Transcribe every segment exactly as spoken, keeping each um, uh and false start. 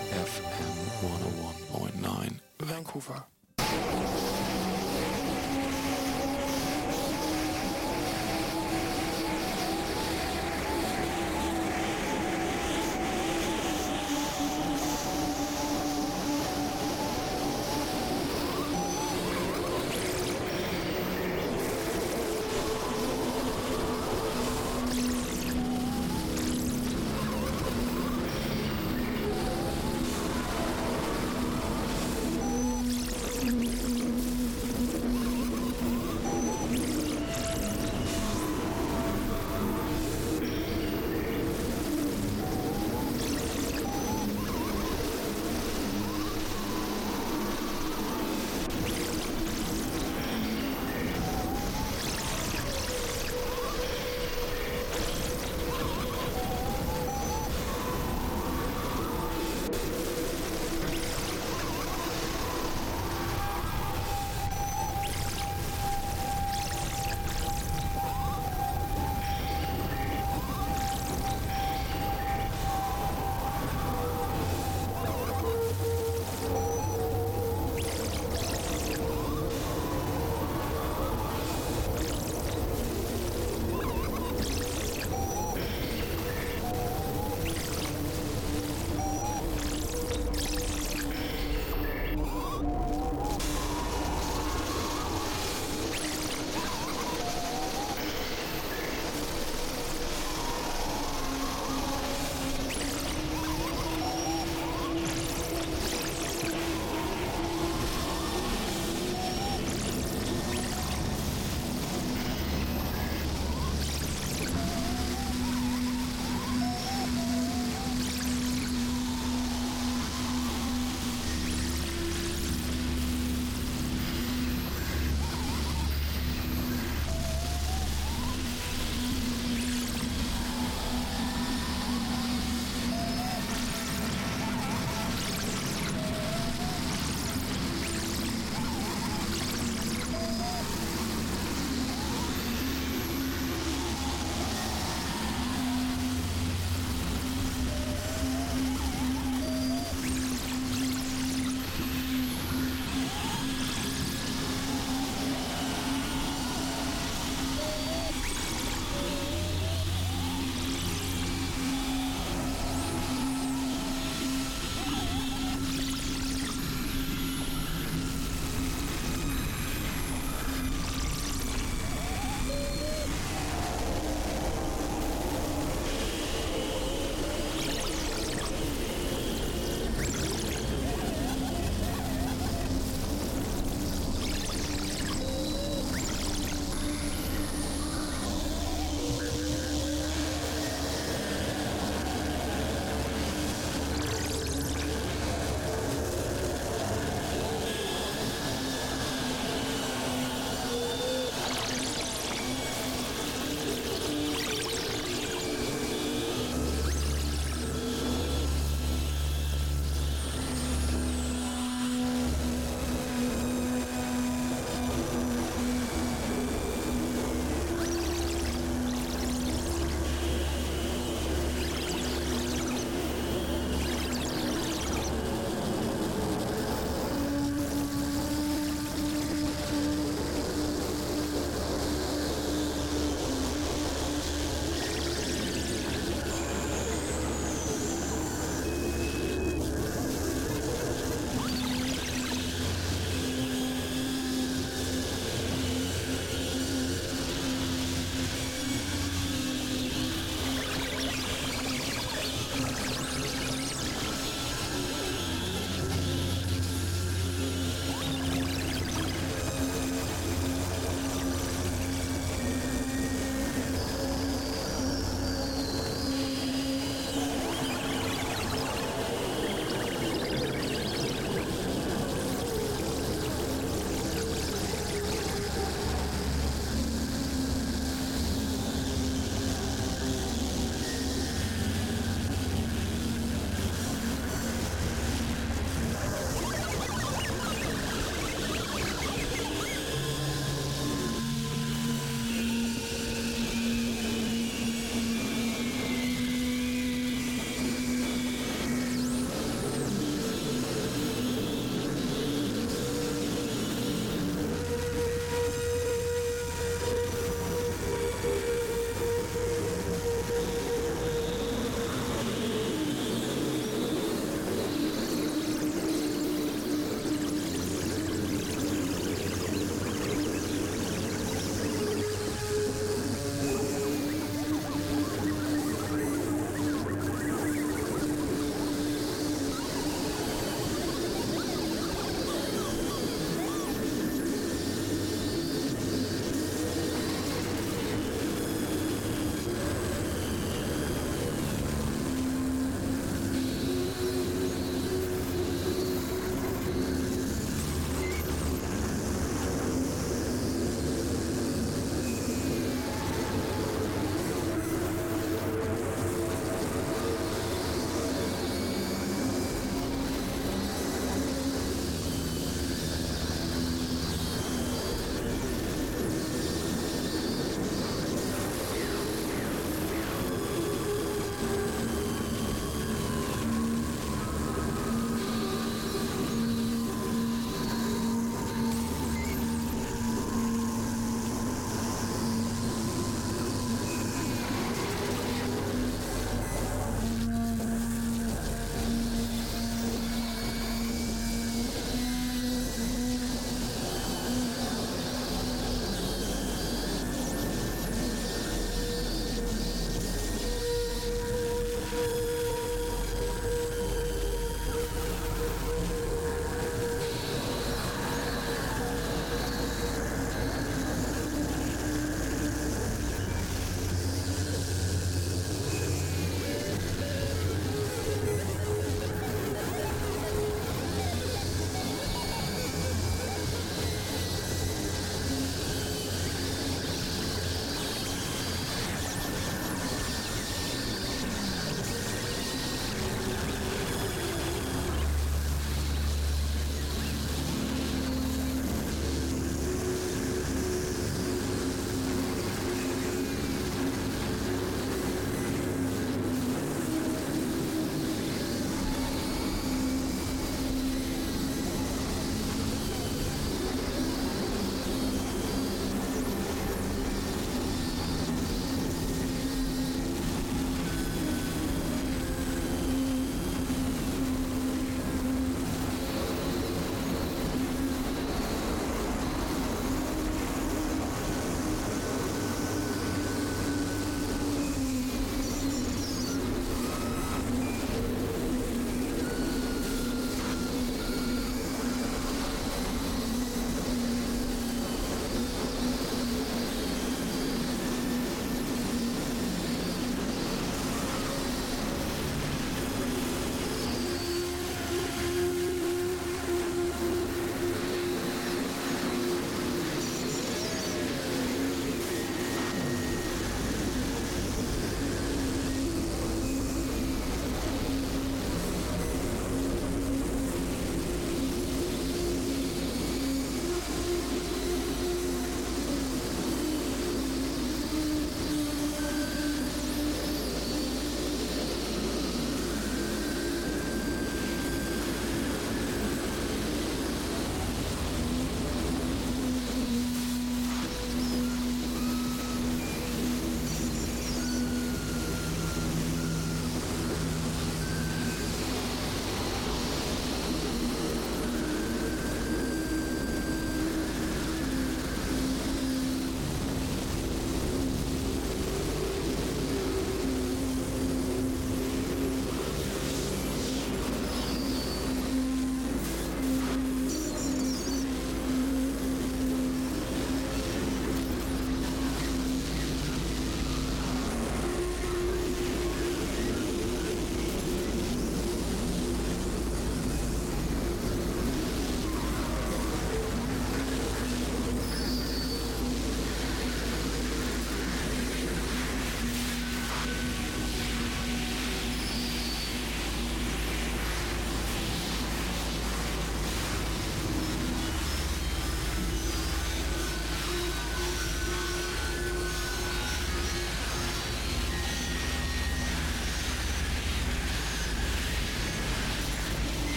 F M one oh one point nine, Vancouver.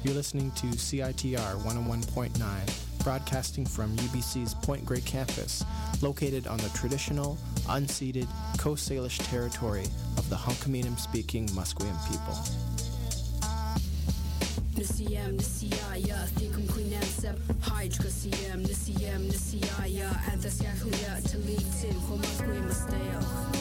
You're listening to C I T R one oh one point nine, broadcasting from U B C's Point Grey campus, located on the traditional, unceded Coast Salish territory of the Hunkaminam-speaking Musqueam people. Nisiyam nisiyaya thikum queenam sep hydra siyam nisiyam nisiyaya antas yakhuya talitin khomasque masteo.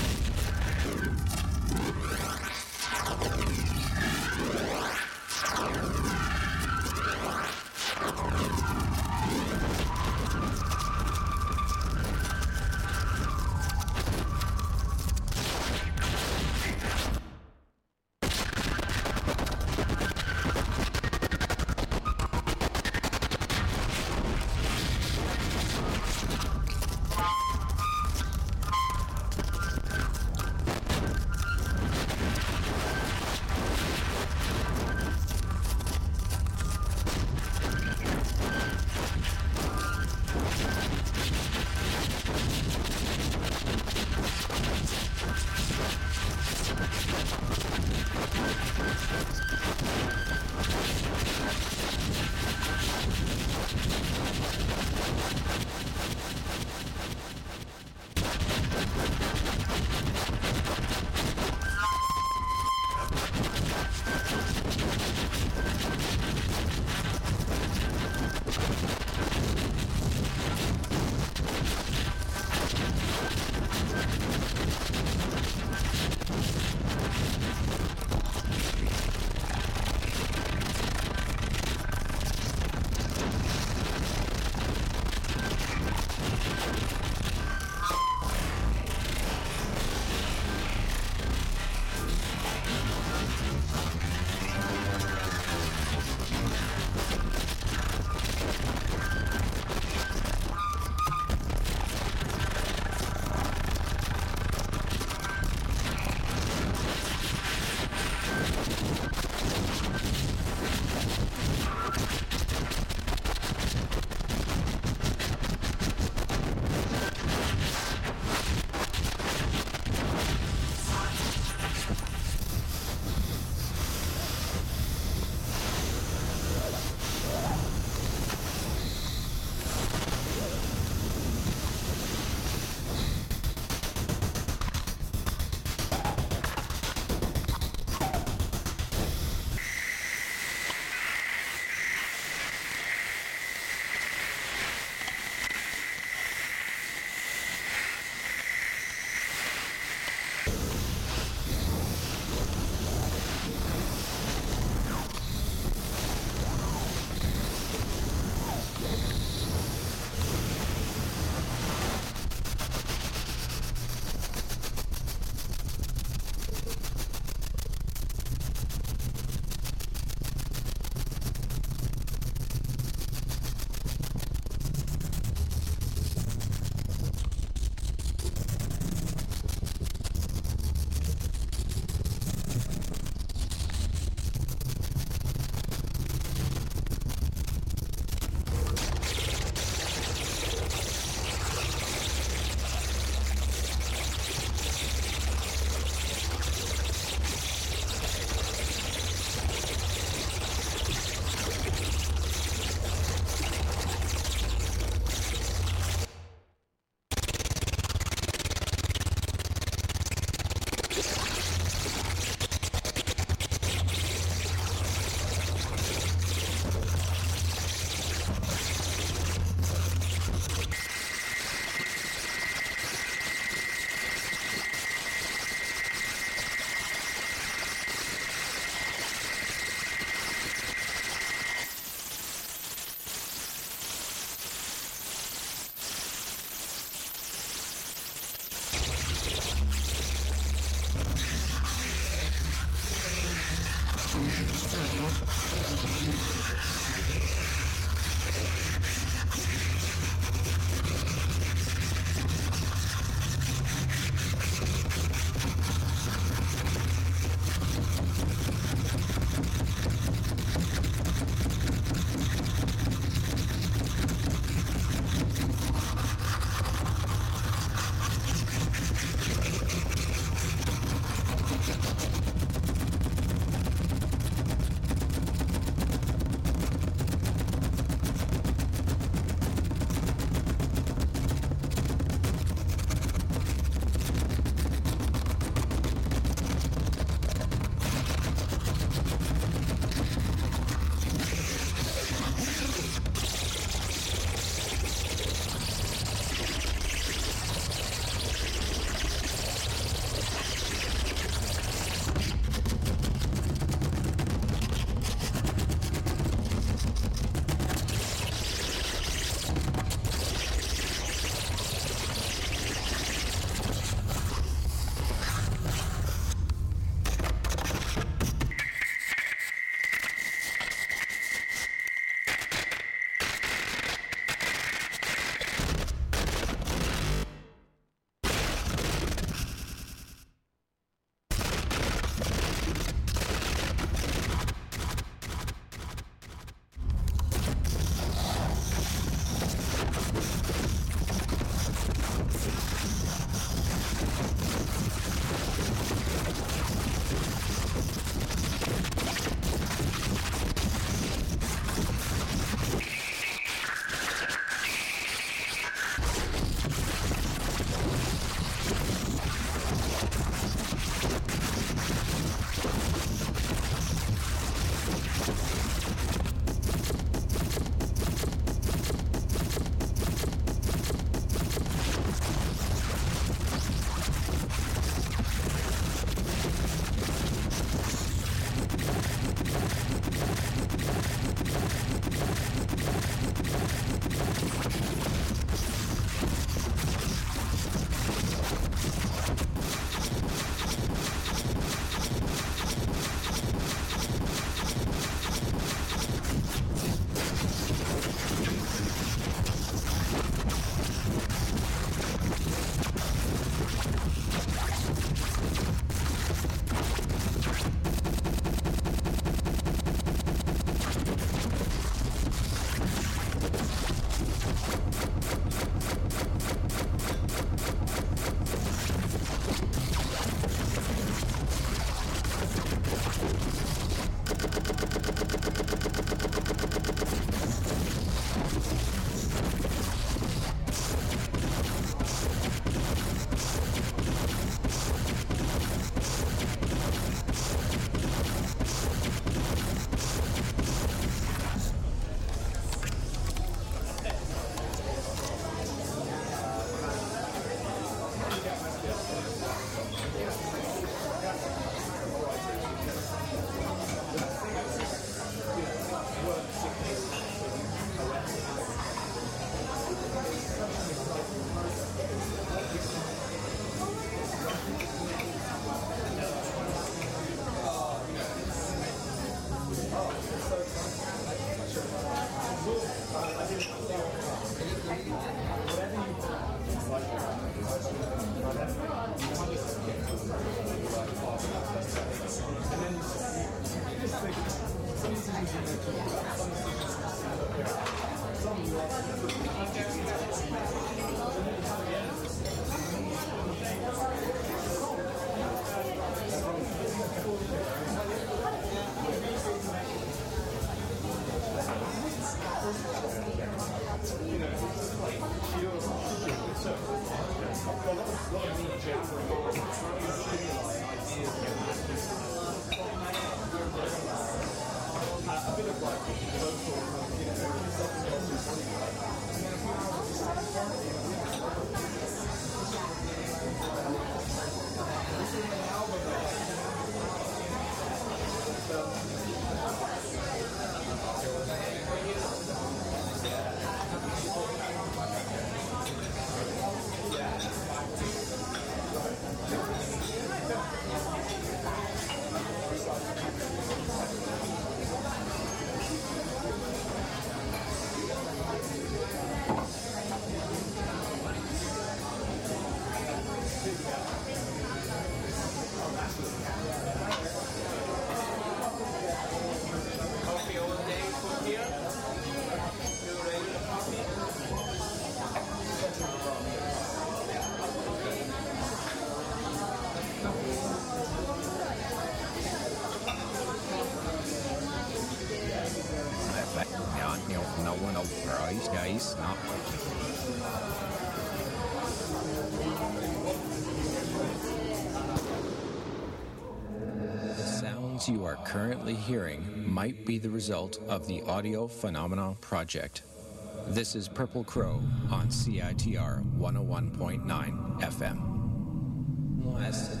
You are currently hearing might be the result of the Audio Phenomena Project. This is Purple Crow on C I T R one oh one point nine F M. Last.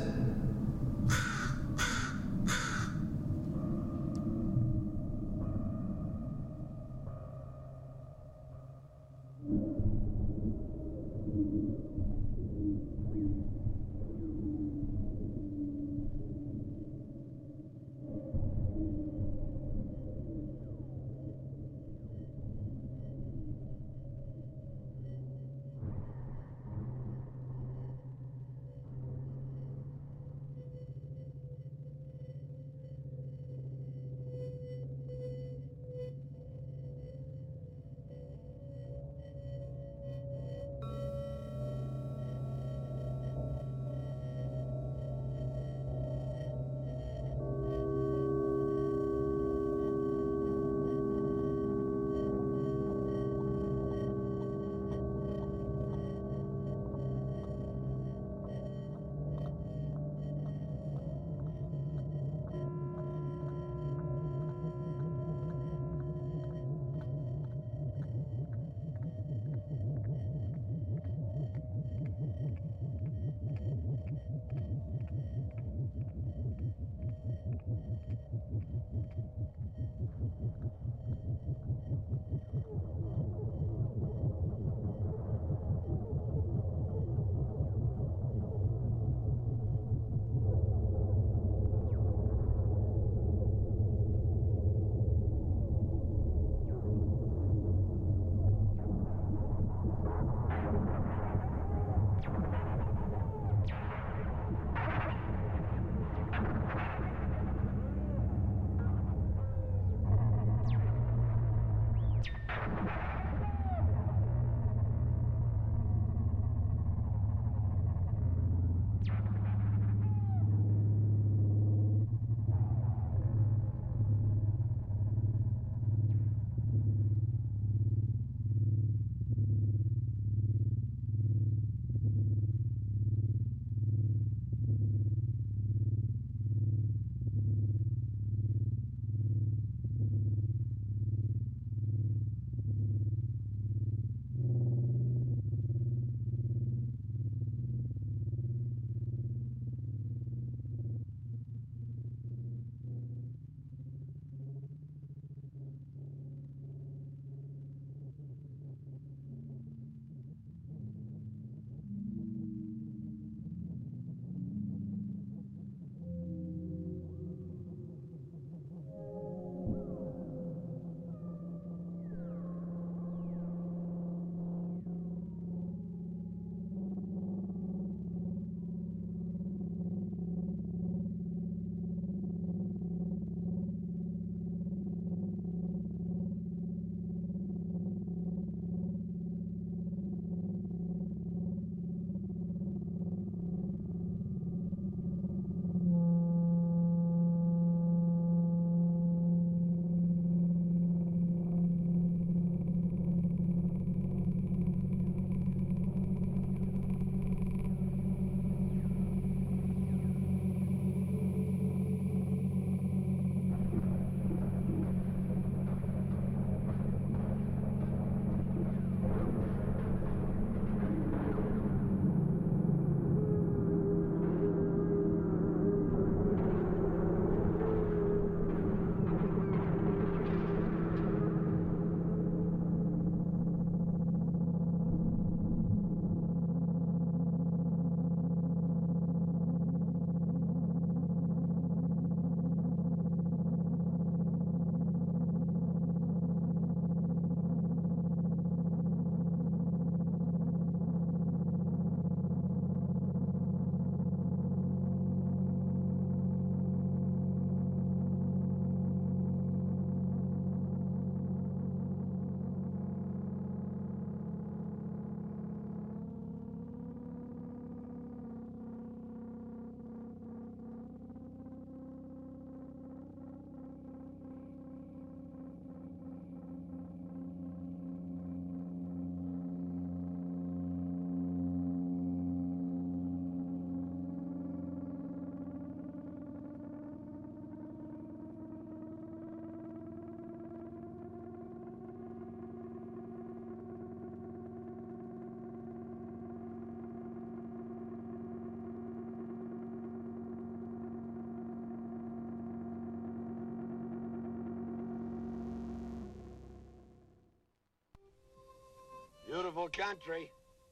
old country.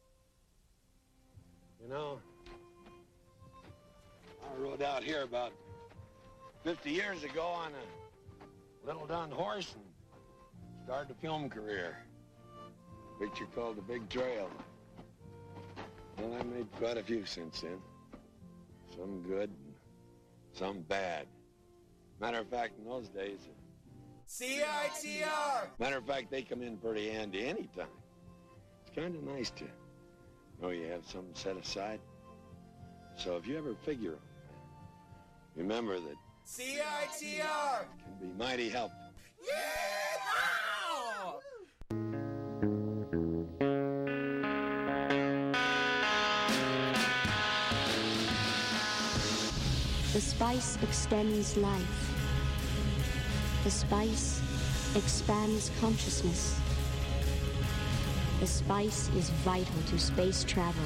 You know, I rode out here about fifty years ago on a little dun horse and started a film career. A picture called The Big Trail. Well, I made quite a few since then. Some good, and some bad. Matter of fact, in those days... C I T R! Matter of fact, they come in pretty handy anytime. It's kind of nice to know you have something set aside. So if you ever figure on that, remember that... C I T R! ...can be mighty helpful. Yeah! The spice extends life. The spice expands consciousness. The spice is vital to space travel.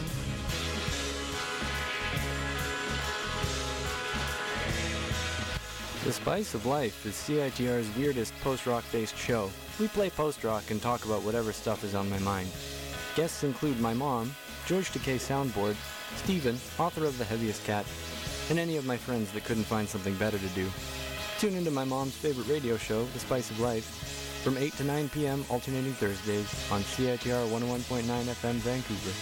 The Spice of Life is C I T R's weirdest post-rock based show. We play post-rock and talk about whatever stuff is on my mind. Guests include my mom, George Takei Soundboard, Steven, author of The Heaviest Cat, and any of my friends that couldn't find something better to do. Tune into my mom's favorite radio show, The Spice of Life, from eight to nine p.m. alternating Thursdays on C I T R one oh one point nine F M Vancouver.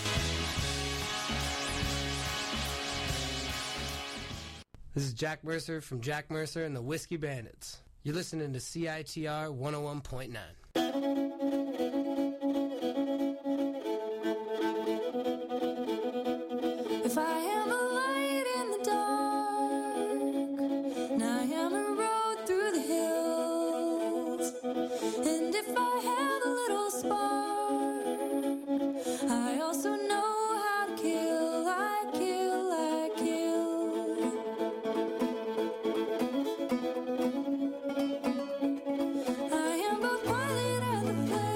This is Jack Mercer from Jack Mercer and the Whiskey Bandits. You're listening to C I T R one oh one point nine. If I am a light in the dark, and I am a road through the hills, and if I have a little spark, I also know how to kill, I kill, I kill. I am both pilot and the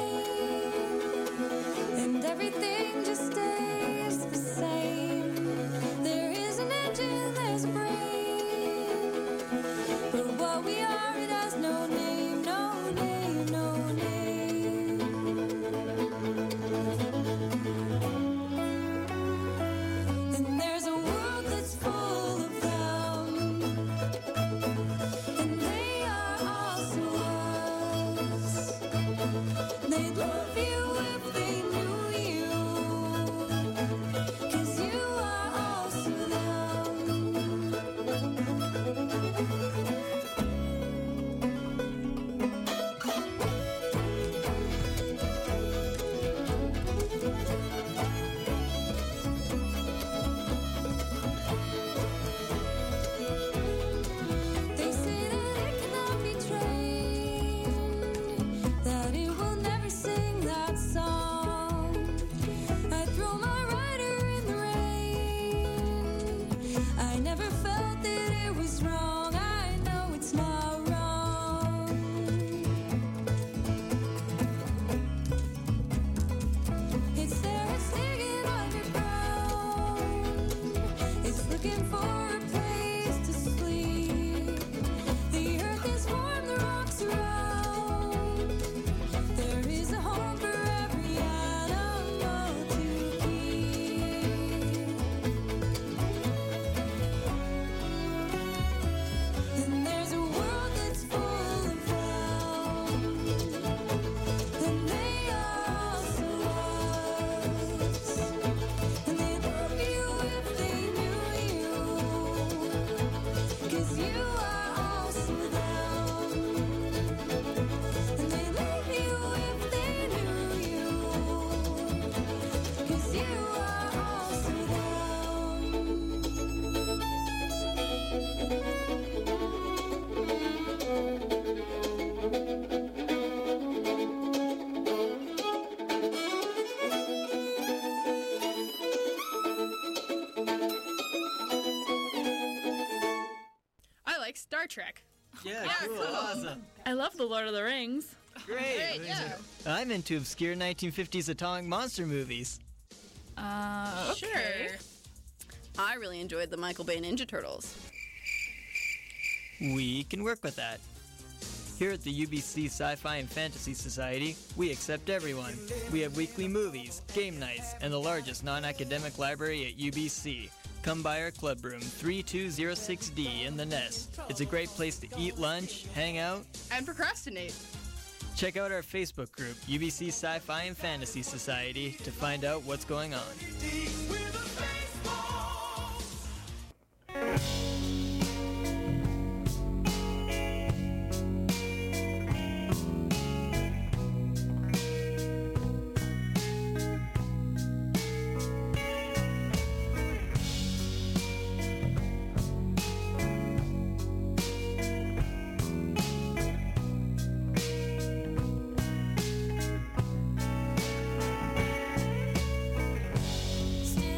plane, and everything just stays the same. There is an engine, there's a brain, but what we are, it has no name, no name, no name. And there's a world that's full of them, and they are also us. They'd love you if they knew you, 'cause you are also them. They say that it cannot be trained, that it will never sing that song. I throw my rider in the rain. I never felt that it was wrong. I know it's not wrong. It's there, it's digging underground. It's looking for a place to sleep. The earth is warm, the rocks around. There is a home for every animal to keep. And there's a world that's full of them, and they are also us. And they love you if they knew you, 'cause you are also them. And they love you if they knew you, 'cause you are also I like Star Trek. Yeah, cool, awesome. I love The Lord of the Rings. Great. Great, yeah. I'm into obscure nineteen fifties atomic monster movies. Uh, okay. Sure. I really enjoyed the Michael Bay Ninja Turtles. We can work with that. Here at the U B C Sci-Fi and Fantasy Society, we accept everyone. We have weekly movies, game nights, and the largest non-academic library at U B C. Come by our club room, three two zero six D in the Nest. It's a great place to eat lunch, hang out, And procrastinate. check out our Facebook group, U B C Sci-Fi and Fantasy Society, to find out what's going on. Still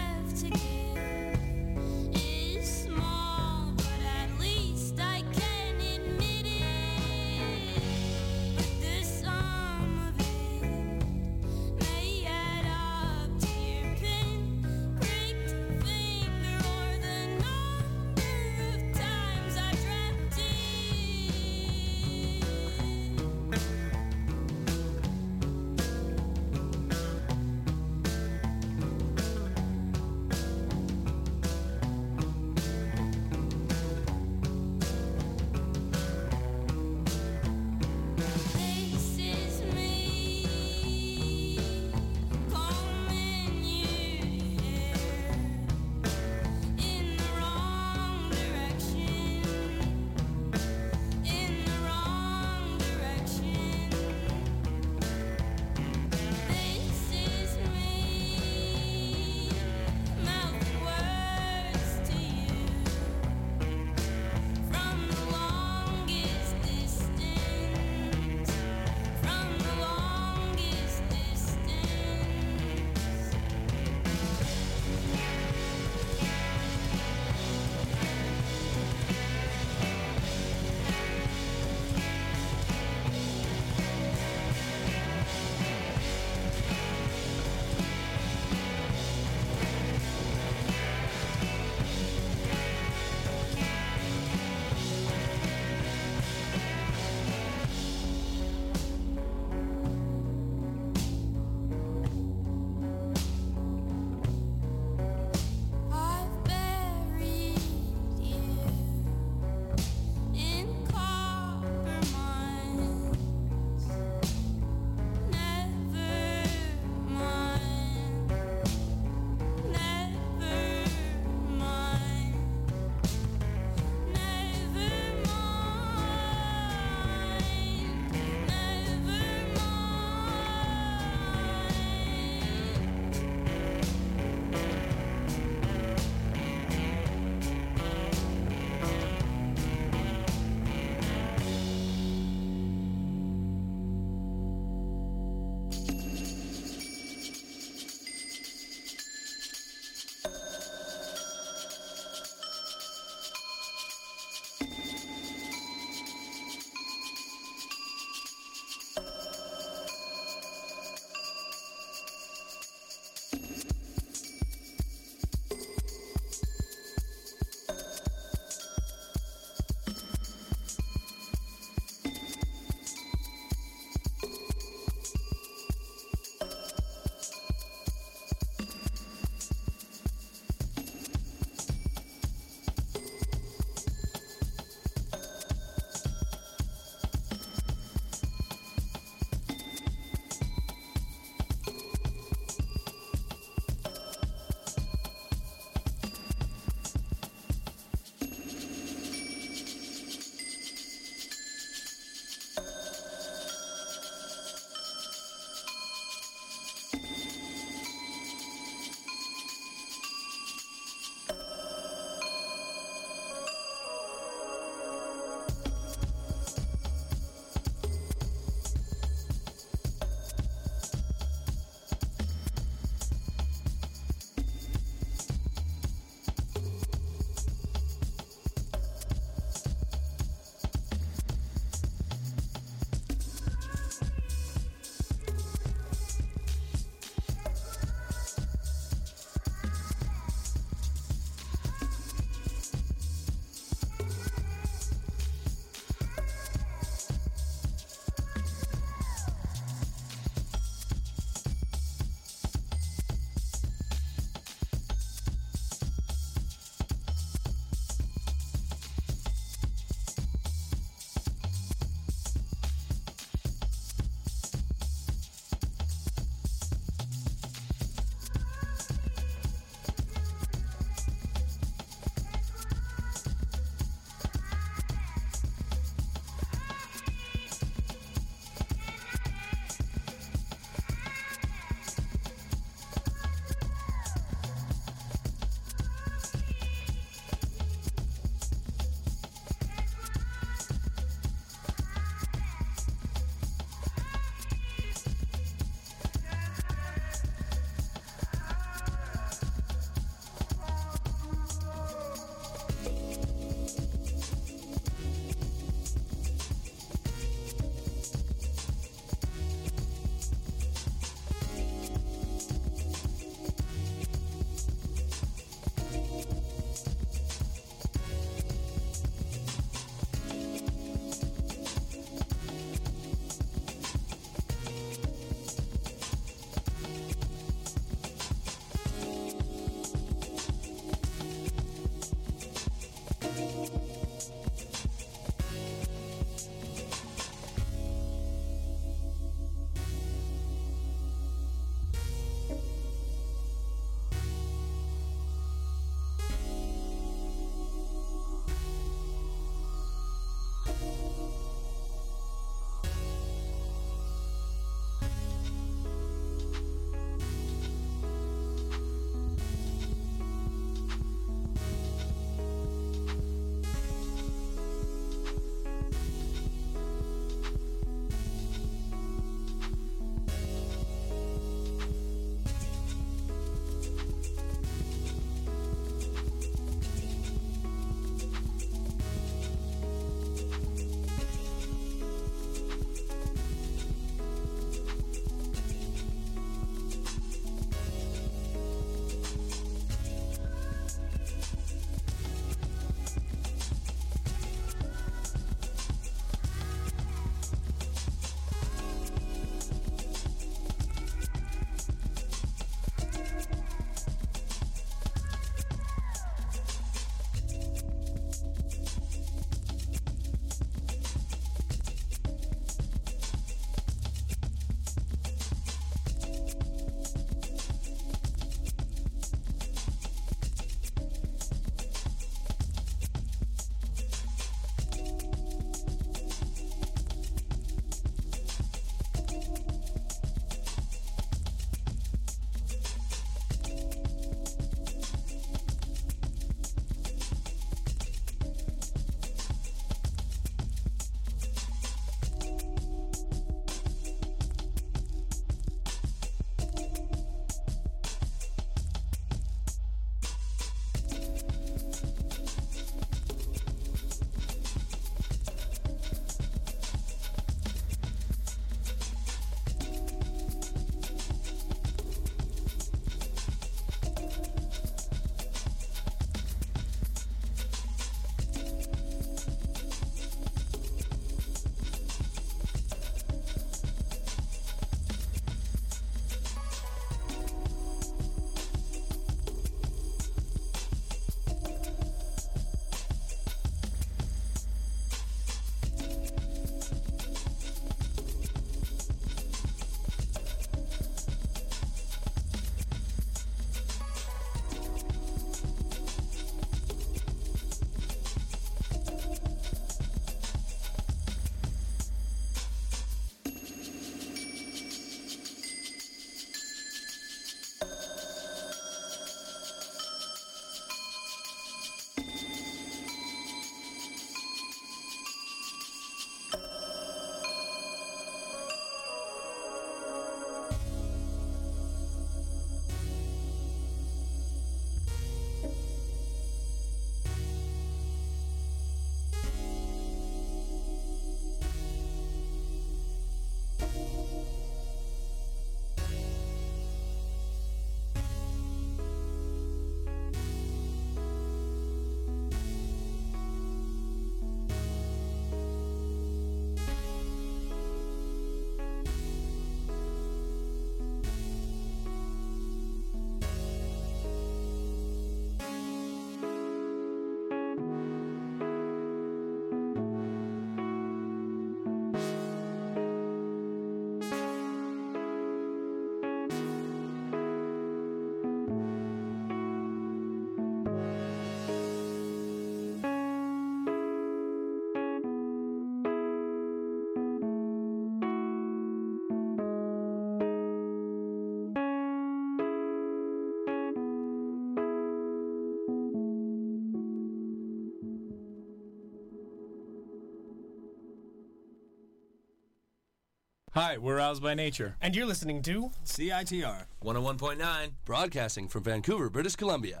Hi, we're Roused by Nature. And you're listening to C I T R one oh one point nine, broadcasting from Vancouver, British Columbia.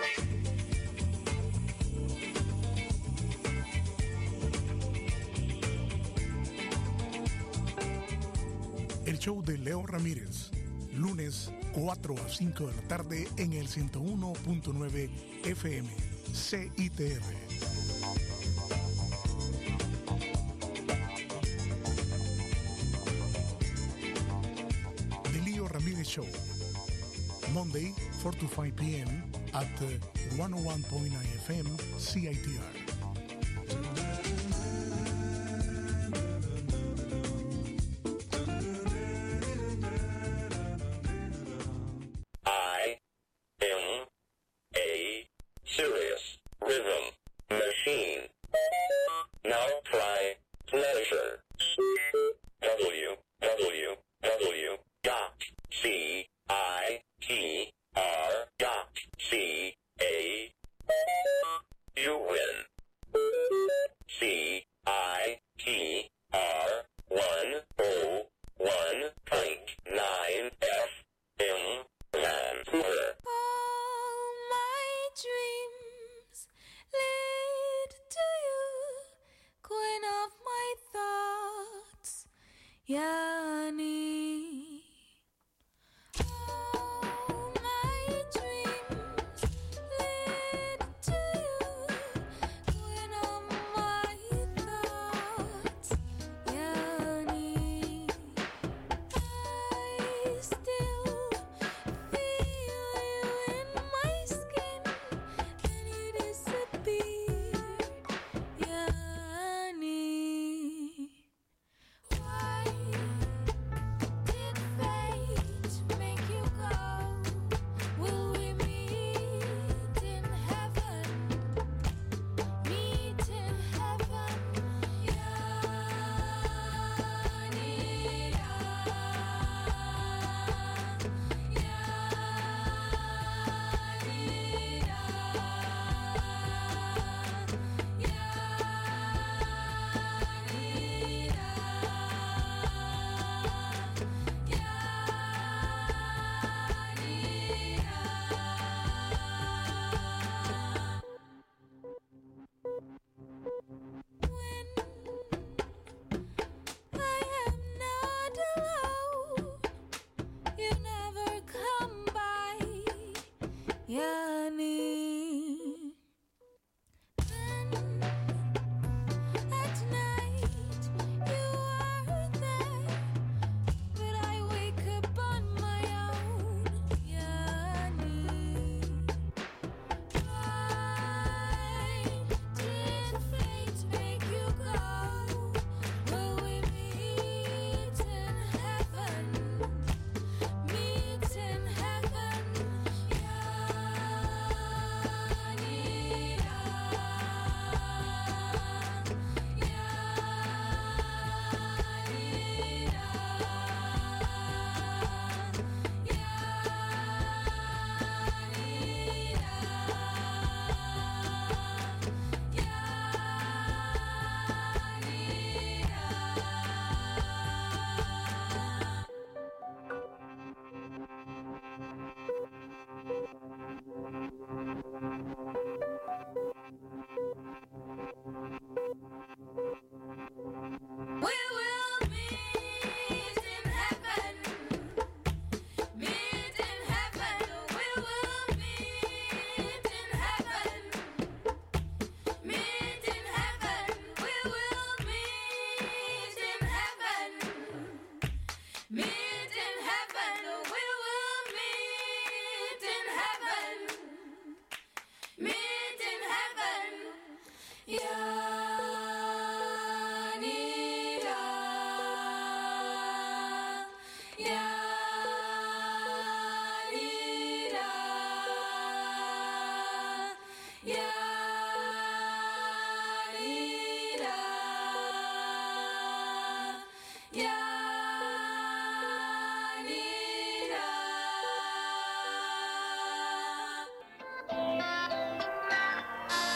El show de Leo Ramírez, lunes cuatro a cinco de la tarde en el ciento uno punto nueve F M, C I T R. The Leo Ramírez Show, Monday, four to five p m at one oh one point nine F M, C I T R. I am a serious rhythm machine. Now try pleasure. W W W dot C I T R dot C A. You win. C I T R one oh one point nine F M Vancouver. All my dreams lead to you, queen of my thoughts, Yani. All my dreams lead to you, queen of my thoughts, Yani. I still feel you in my skin, and you disappear, Yani. Why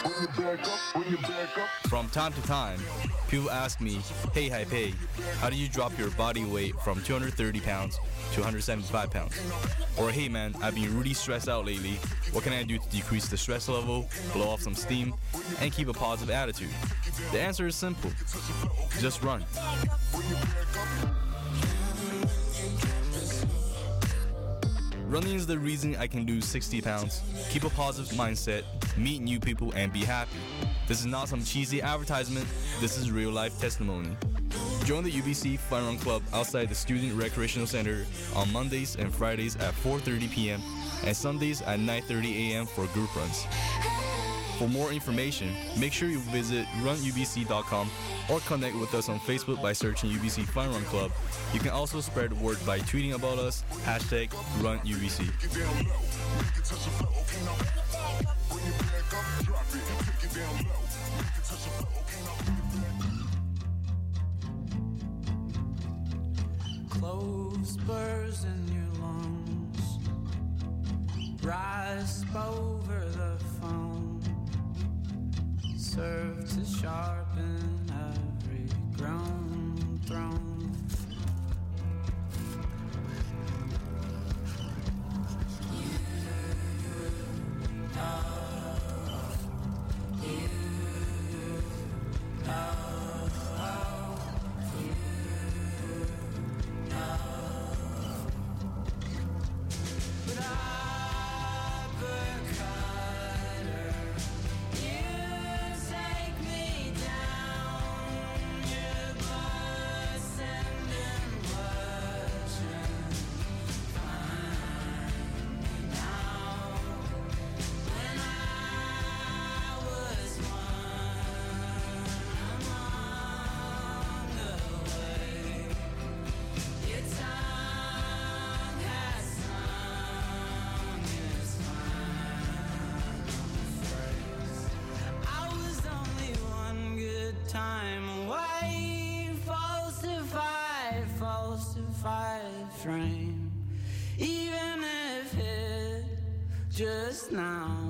From time to time, people ask me, hey Haipei, how do you drop your body weight from two hundred thirty pounds to one hundred seventy-five pounds? Or hey man, I've been really stressed out lately. What can I do to decrease the stress level, blow off some steam, and keep a positive attitude? The answer is simple. Just run. Running is the reason I can lose sixty pounds, keep a positive mindset, meet new people, and be happy. This is not some cheesy advertisement, this is real life testimony. Join the U B C Fun Run Club outside the Student Recreational Center on Mondays and Fridays at four thirty p.m. and Sundays at nine thirty a.m. for group runs. For more information, make sure you visit run U B C dot com or connect with us on Facebook by searching U B C Fun Run Club. You can also spread the word by tweeting about us, hashtag run U B C. Close burrs in your lungs, rise over the phone, serve to sharpen every grown throne. Time away, falsified, falsified frame. Even if it just now